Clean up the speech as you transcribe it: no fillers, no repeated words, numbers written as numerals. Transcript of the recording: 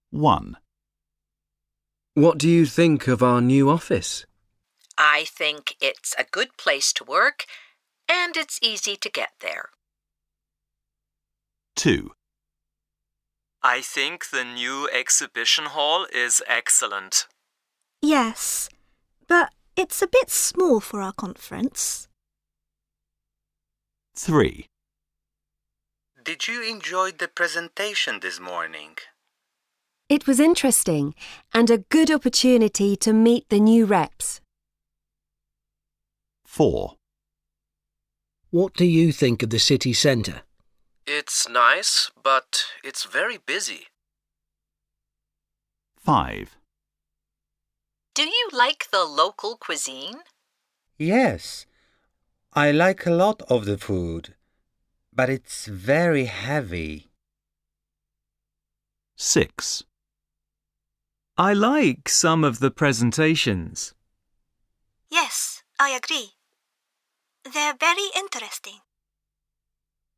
1. What do you think of our new office? I think it's a good place to work and it's easy to get there. 2. I think the new exhibition hall is excellent. Yes, but it's a bit small for our conference. 3. Did you enjoy the presentation this morning? It was interesting and a good opportunity to meet the new reps. 4. What do you think of the city centre? It's nice, but it's very busy. 5. Do you like the local cuisine? Yes, I like a lot of the food, but it's very heavy. 6. I like some of the presentations. Yes, I agree. They're very interesting.